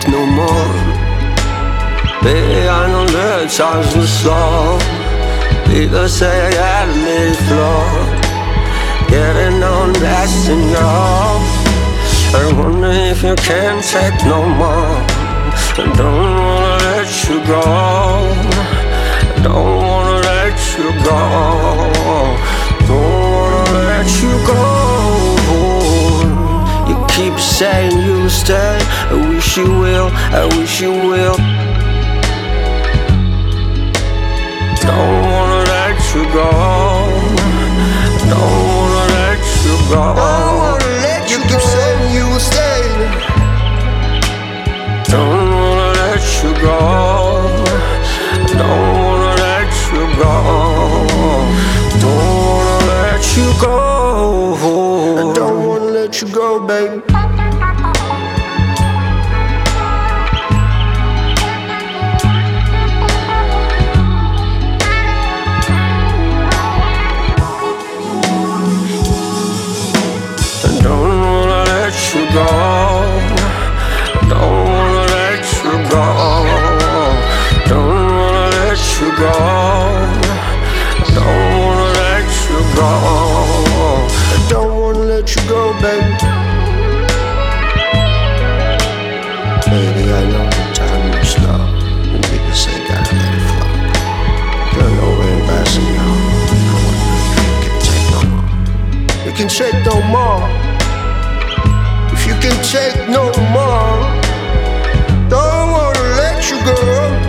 take no more. Baby, I know that times were slow. People say I gotta let it flow. Getting on best in your. I wonder if you can't take no more. I don't wanna let you go. I don't wanna let you go. Don't wanna let you go. You keep saying you'll stay. I wish you will, I wish you will. Don't wanna let you go. Don't wanna let you go. Don't wanna let you keep saying you will stay. Don't wanna let you go. Don't wanna let you go. Don't wanna let you go. I don't wanna let you go, baby. Don't wanna let you go. Don't wanna let you go. Don't wanna let you go. Don't wanna let you go. I don't wanna let you go, baby. Baby, I know the time is slow, and people say gotta let it flow. Don't know we're embarrassing now. I wonder if you can take no more. You can take no more. If you can take no more, don't wanna let you go.